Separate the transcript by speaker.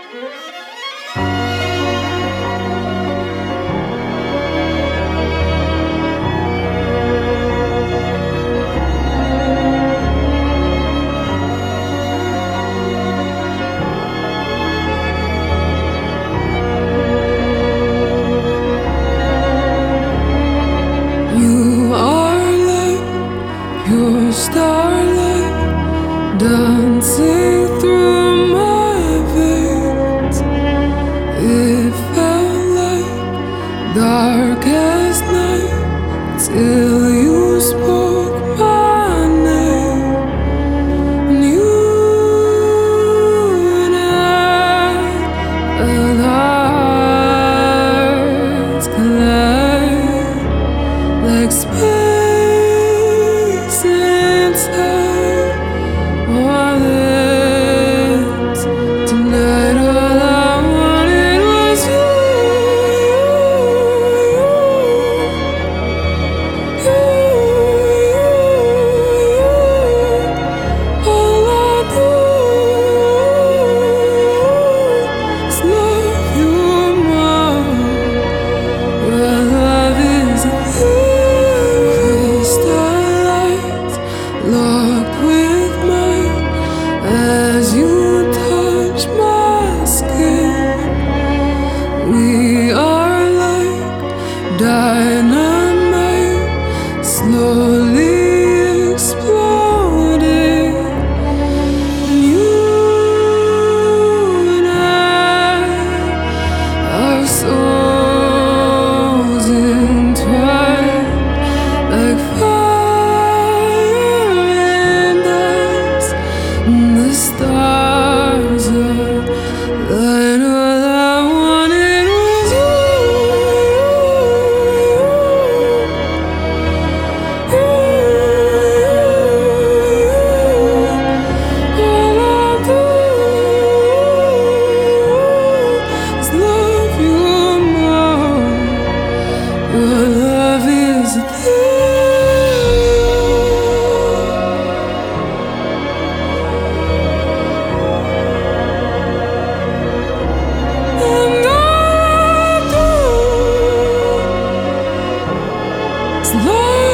Speaker 1: You are like pure starlight dancing through my veins. It felt like darkest night till you spoke my name. And you and our hearts collide like space and time. All this tonight, all I wanted was you, you, All I do is love you more. Your love is a crystallize, locked with mine as you touch my skin. We are like dynamite, slowly exploding. And you and our souls entwined like fire and ice. And the stars align. All I wanted was All I do is love you more. Your love is a and all I do is love